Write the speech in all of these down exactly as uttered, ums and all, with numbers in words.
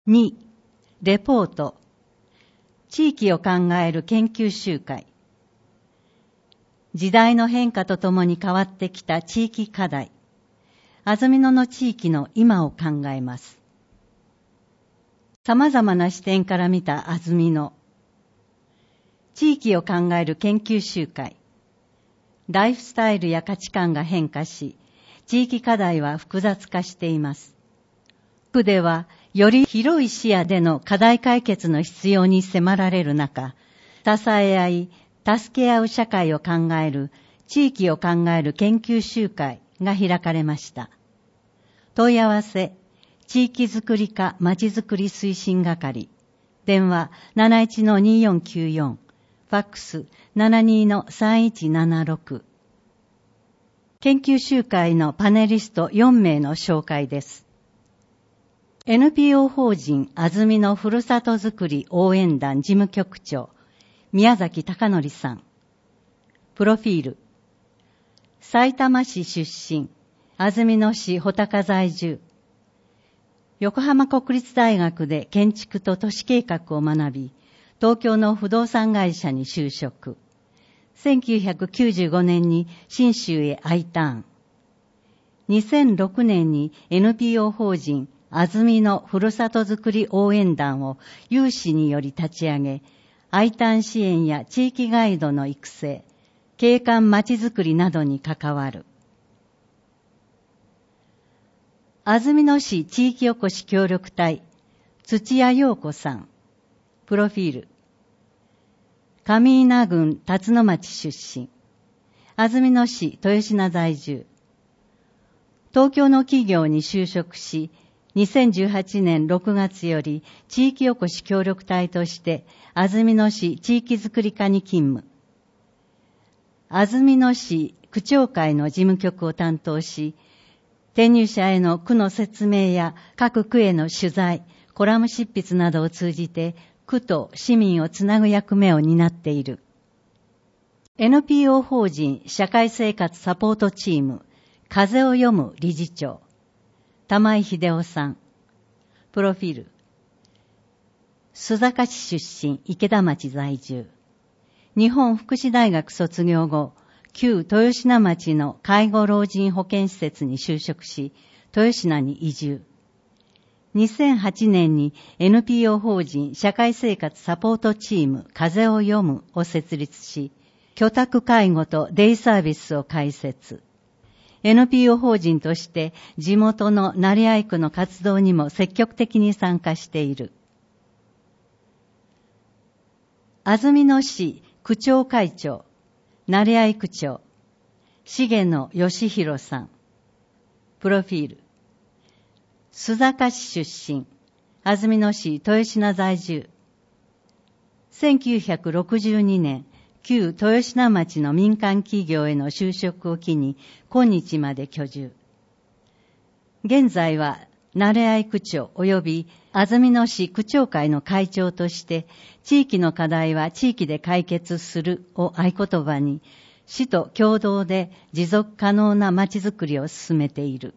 に、レポート。地域を考える研究集会。時代の変化とともに変わってきた地域課題。安曇野の地域の今を考えます。様々な視点から見た安曇野。地域を考える研究集会。ライフスタイルや価値観が変化し、地域課題は複雑化しています。区では、より広い視野での課題解決の必要に迫られる中、支え合い、助け合う社会を考える、地域を考える研究集会が開かれました。問い合わせ、地域づくり課まちづくり推進係、電話 なないちのによんきゅうよん、ファックス ななにのさんいちななろく。研究集会のパネリストよんめいの紹介です。エヌピーオー 法人安曇野ふるさとづくり応援団事務局長、宮崎貴則さん。プロフィール。埼玉市出身、安曇野市穂高在住。横浜国立大学で建築と都市計画を学び、東京の不動産会社に就職。せんきゅうひゃくきゅうじゅうごねんに信州へ I ターン。にせんろくねんに エヌピーオー 法人安曇野ふるさとづくり応援団を有志により立ち上げ、I ターン支援や地域ガイドの育成、景観まちづくりなどに関わる。安曇野市地域おこし協力隊、土屋陽子さん。プロフィール。上伊那郡辰野町出身。安曇野市豊品在住。東京の企業に就職し、にせんじゅうはちねんろくがつより地域おこし協力隊として安曇野市地域づくり課に勤務。安曇野市区長会の事務局を担当し、転入者への区の説明や各区への取材、コラム執筆などを通じて区と市民をつなぐ役目を担っている。エヌピーオー 法人社会生活サポートチーム、風を読む理事長、玉井秀夫さん。プロフィール。須坂市出身、池田町在住。日本福祉大学卒業後、旧豊品町の介護老人保健施設に就職し、豊品に移住。にせんはちねんに エヌピーオー 法人社会生活サポートチーム風を読むを設立し、居宅介護とデイサービスを開設。エヌピーオー 法人として地元の成合区の活動にも積極的に参加している。安曇野市区長会長、成合区長、重野義弘さん。プロフィール。須坂市出身、安曇野市豊品在住。せんきゅうひゃくろくじゅうにねん、旧豊品町の民間企業への就職を機に、今日まで居住。現在は、成合区長及び安曇野市区長会の会長として、地域の課題は地域で解決するを合言葉に、市と共同で持続可能なまちづくりを進めている。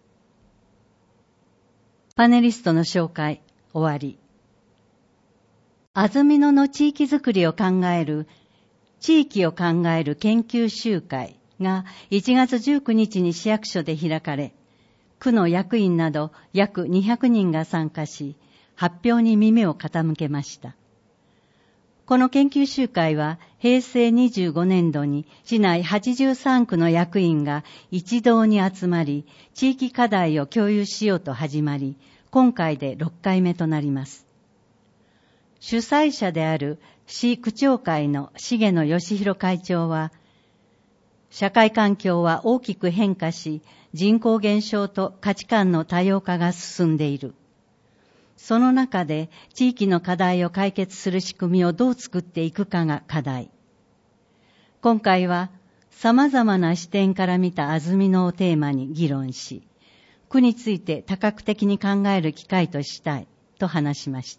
パネリストの紹介、終わり。安曇野の地域づくりを考える、地域を考える研究集会がいちがつじゅうくにちに市役所で開かれ、区の役員など約にひゃくにんが参加し、発表に耳を傾けました。この研究集会はへいせいにじゅうごねんどに市内はちじゅうさんくの役員が一堂に集まり、地域課題を共有しようと始まり、今回でろっかいめとなります。主催者である市区長会の重野義弘会長は、社会環境は大きく変化し、人口減少と価値観の多様化が進んでいる。その中で地域の課題を解決する仕組みをどう作っていくかが課題。今回は様々な視点から見た安曇野をテーマに議論し、区について多角的に考える機会としたいと話しました。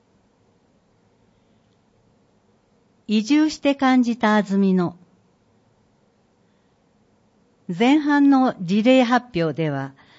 移住して感じた安曇野。前半の事例発表では、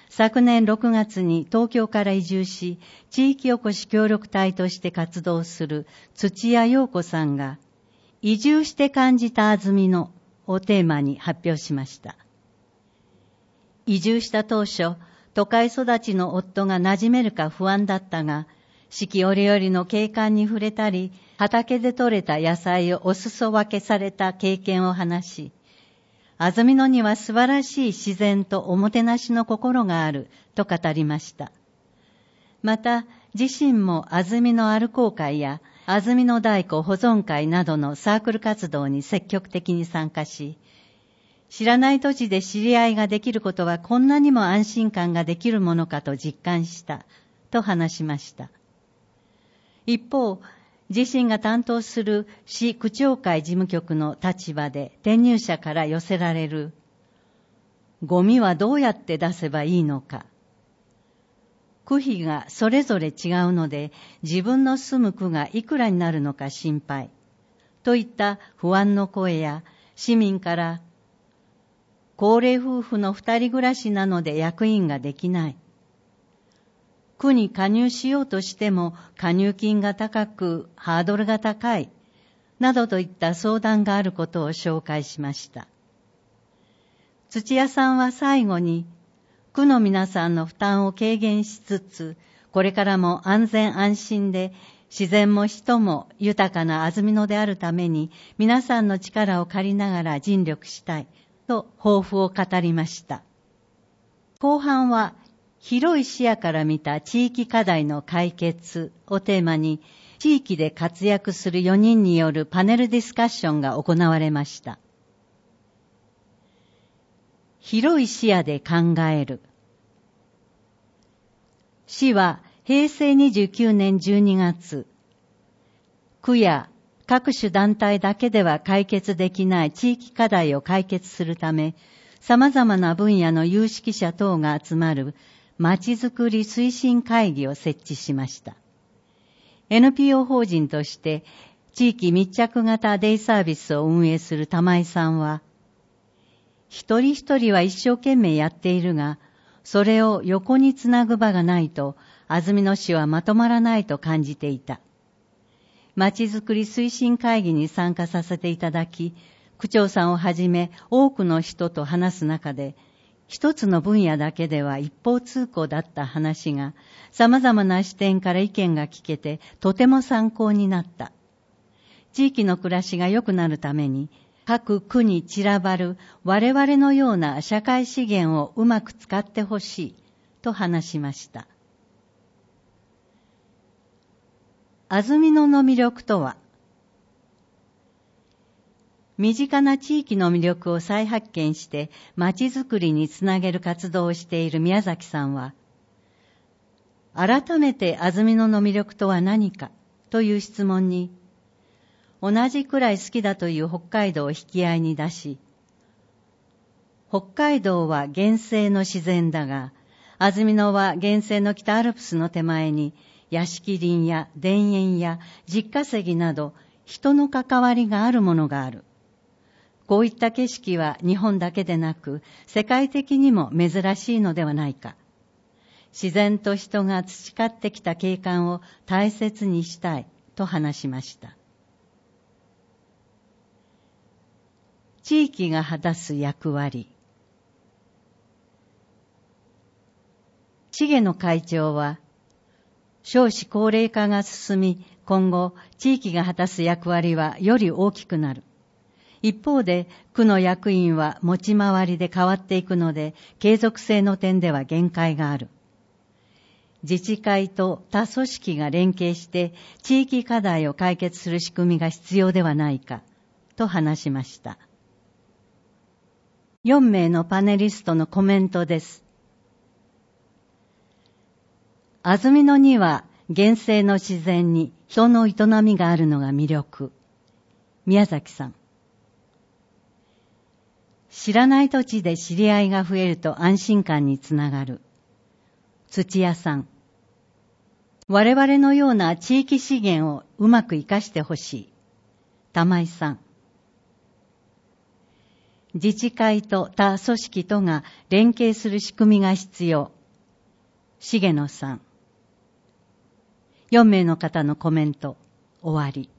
昨年ろくがつに東京から移住し、地域おこし協力隊として活動する土屋陽子さんが、移住して感じた安曇野をテーマに発表しました。移住した当初、都会育ちの夫が馴染めるか不安だったが、四季折々の景観に触れたり、畑で採れた野菜をお裾分けされた経験を話し、安曇野には素晴らしい自然とおもてなしの心があると語りました。また、自身も安曇野歩こう会や安曇野太鼓保存会などのサークル活動に積極的に参加し、知らない土地で知り合いができることはこんなにも安心感ができるものかと実感したと話しました。一方、自身が担当する市区長会事務局の立場で転入者から寄せられる、ゴミはどうやって出せばいいのか。区費がそれぞれ違うので、自分の住む区がいくらになるのか心配。といった不安の声や、市民から、高齢夫婦の二人暮らしなので役員ができない。区に加入しようとしても加入金が高くハードルが高い、などといった相談があることを紹介しました。土屋さんは最後に、区の皆さんの負担を軽減しつつ、これからも安全安心で自然も人も豊かな安曇野であるために皆さんの力を借りながら尽力したいと抱負を語りました。後半は、広い視野から見た地域課題の解決をテーマに、地域で活躍するよにんによるパネルディスカッションが行われました。広い視野で考える。市はへいせいにじゅうきゅうねんじゅうにがつ、区や各種団体だけでは解決できない地域課題を解決するため、様々な分野の有識者等が集まるまちづくり推進会議を設置しました。エヌピーオー 法人として地域密着型デイサービスを運営する玉井さんは、一人一人は一生懸命やっているが、それを横につなぐ場がないと、安曇野市はまとまらないと感じていた。まちづくり推進会議に参加させていただき、区長さんをはじめ多くの人と話す中で、一つの分野だけでは一方通行だった話が、様々な視点から意見が聞けて、とても参考になった。地域の暮らしが良くなるために、各区に散らばる我々のような社会資源をうまく使ってほしい、と話しました。安曇野の魅力とは、身近な地域の魅力を再発見して街づくりにつなげる活動をしている宮崎さんは、改めて安曇野の魅力とは何かという質問に、同じくらい好きだという北海道を引き合いに出し、北海道は原生の自然だが、安曇野は原生の北アルプスの手前に屋敷林や田園や実家杉など人の関わりがあるものがある。こういった景色は日本だけでなく世界的にも珍しいのではないか。自然と人が培ってきた景観を大切にしたいと話しました。地域が果たす役割。重野会長は、少子高齢化が進み、今後地域が果たす役割はより大きくなる。一方で、区の役員は持ち回りで変わっていくので、継続性の点では限界がある。自治会と他組織が連携して地域課題を解決する仕組みが必要ではないか、と話しました。よんめいのパネリストのコメントです。安曇野には原生の自然に人の営みがあるのが魅力。宮崎さん。知らない土地で知り合いが増えると安心感につながる。土屋さん。我々のような地域資源をうまく活かしてほしい。玉井さん。自治会と他組織とが連携する仕組みが必要。 重野さん。よん名の方のコメント、終わり。